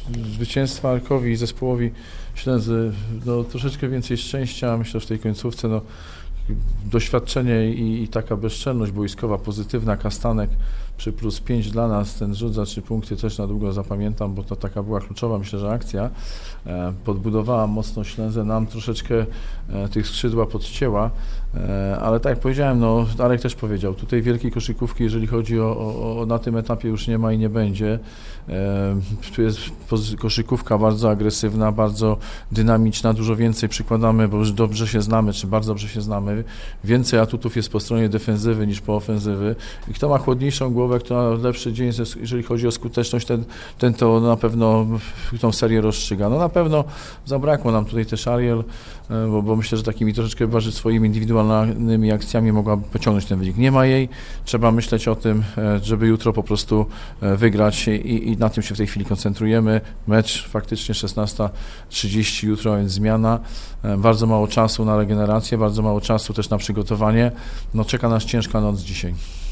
zwycięstwa Arkowi i zespołowi Ślęzy troszeczkę więcej szczęścia, myślę, że w tej końcówce doświadczenie i taka bezczelność boiskowa pozytywna, Kastanek przy +5 dla nas, ten rzut za 3 punkty też na długo zapamiętam, bo to taka była kluczowa, myślę, że akcja. Podbudowała mocno Ślęzę, nam troszeczkę tych skrzydła podcięła, ale tak jak powiedziałem, Darek też powiedział, tutaj wielkiej koszykówki, jeżeli chodzi o na tym etapie już nie ma i nie będzie. Tu jest koszykówka bardzo agresywna, bardzo dynamiczna, dużo więcej przykładamy, bo już dobrze się znamy, czy bardzo dobrze się znamy. Więcej atutów jest po stronie defensywy niż po ofensywy i kto ma chłodniejszą głowę, kto ma lepszy dzień, jeżeli chodzi o skuteczność, ten to na pewno tą serię rozstrzyga. Na pewno zabrakło nam tutaj też Ariel, bo myślę, że takimi troszeczkę swoimi indywidualnymi akcjami mogłaby pociągnąć ten wynik. Nie ma jej, trzeba myśleć o tym, żeby jutro po prostu wygrać i na tym się w tej chwili koncentrujemy. Mecz faktycznie 16:30 jutro, więc zmiana. Bardzo mało czasu na regenerację, bardzo mało czasu też na przygotowanie. Czeka nas ciężka noc dzisiaj.